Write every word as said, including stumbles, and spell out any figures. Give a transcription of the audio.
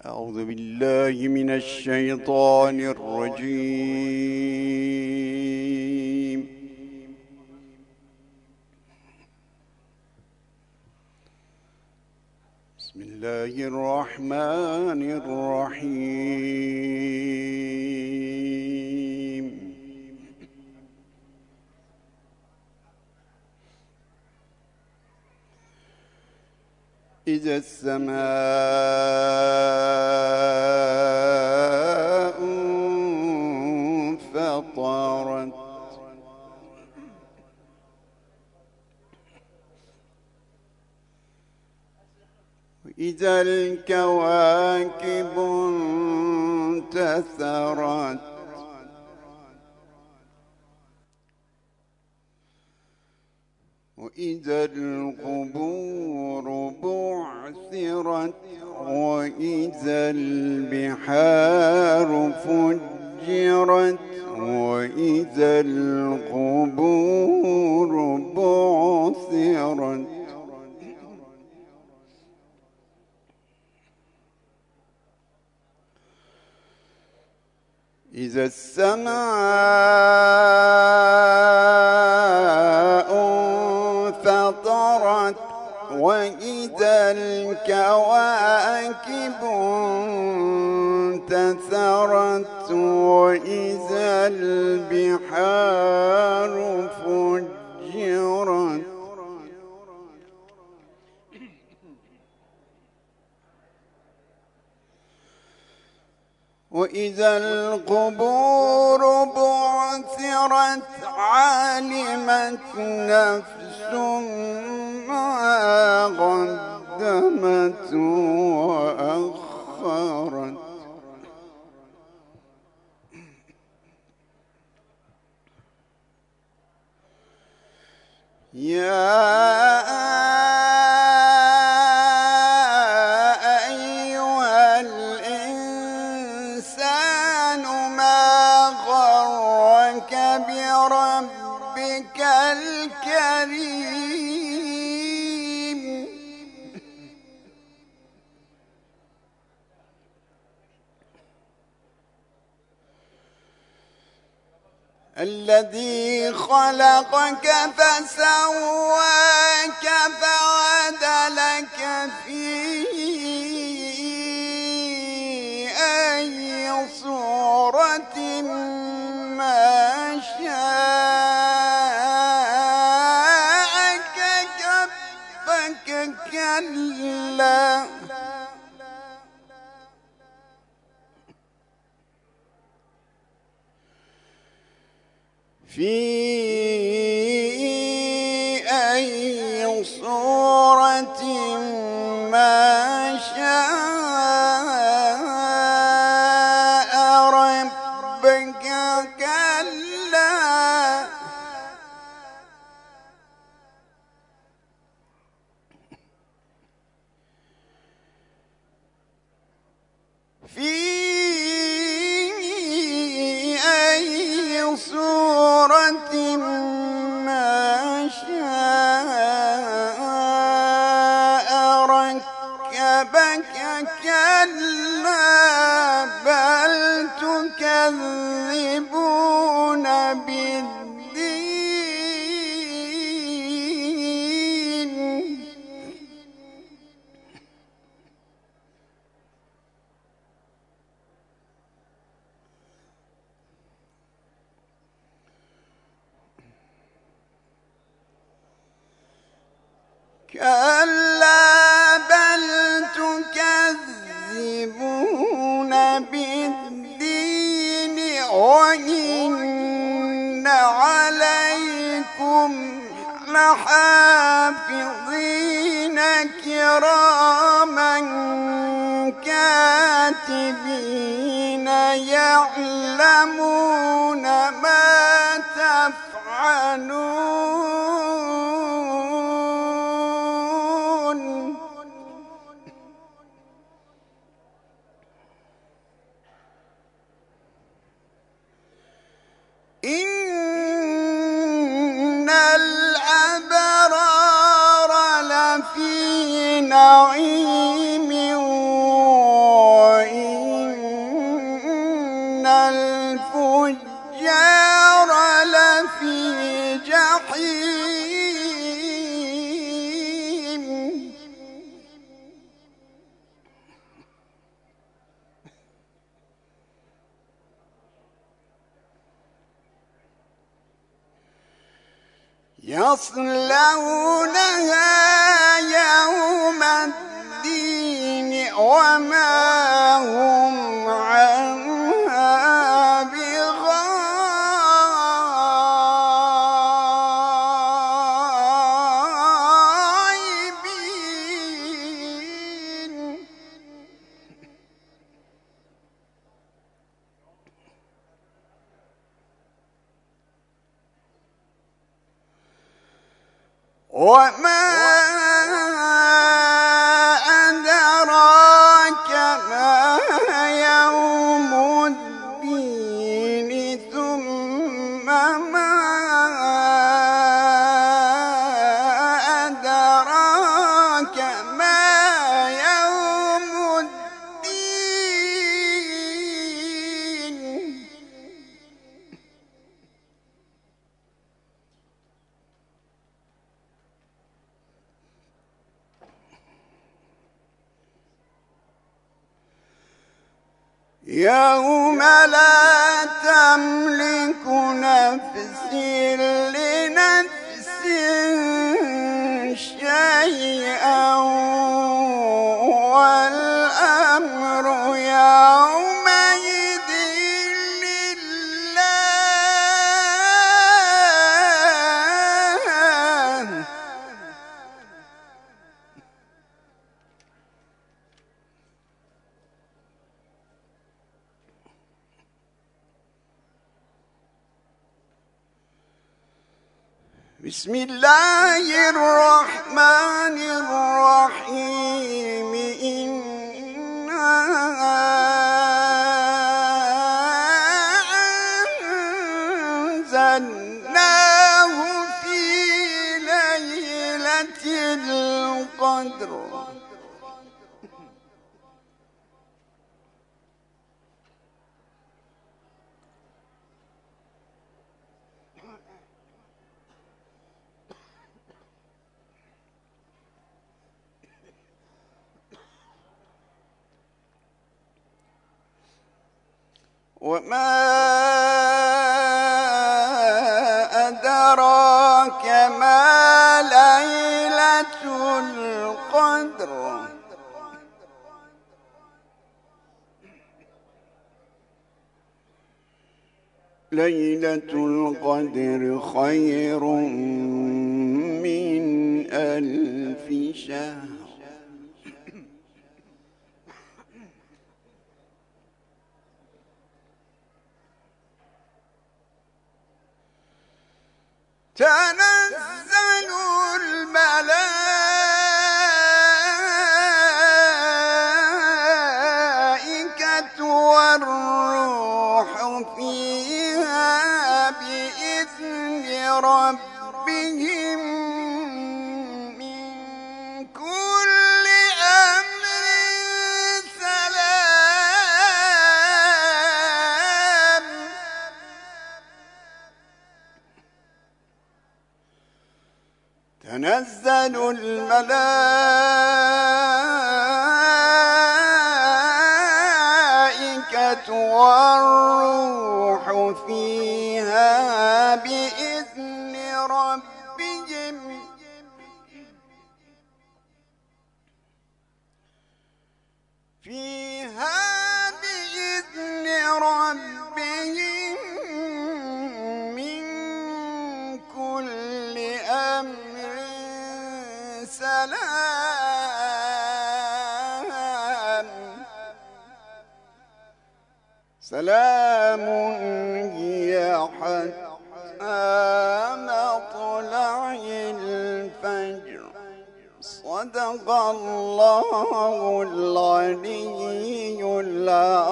أعوذ بالله من الشيطان الرجيم. بسم الله الرحمن الرحيم. إذا السماء انفطرت وإذا الكواكب انتثرت وإذا القبور بعثرت وإذا البحار فجرت وإذا القبور بعثرت إذا السماء انفطرت وإذا الكواكب انتثرت وإذا البحار فجرت وإذا القبور بعثرت علمت نفس ما قدمت وأخرت يا بربك الكريم الذي خلقك فسواك فعدلك في أي صورة ما شاء كفك كلا في أي صورة ما شاء ربك كلا في أي صورة ما شاء ركبك كلا بل تكذبون بالدين كلا بل تكذبون بالدين وإن عليكم لحافظين كراما كاتبين يعلمون ما تفعلون إن الأبرار لفي نعيم يصلونها يوم الدين وما هم عنها بغائبين. وما أدراك ما يوم الدين ثم ما أدراك ما يوم الدين. يوم لا تملك نفس لنفس شيئا والأمر يومئذ لله. بسم الله الرحمن الرحيم. إنا أنزلناه في ليلة القدر. وما أدراك ما ليلة القدر. ليلة القدر خير من ألف شهر. تنزل الملائكة والروح فيها بإذن ربهم من كل أمر سلام. تنزل الملائكة والروح فيها بإذن ربهم فيها بإذن ربهم من كل أمر سلام. سلام هي حتى مطلع الفجر. صدق الله العلي العظيم.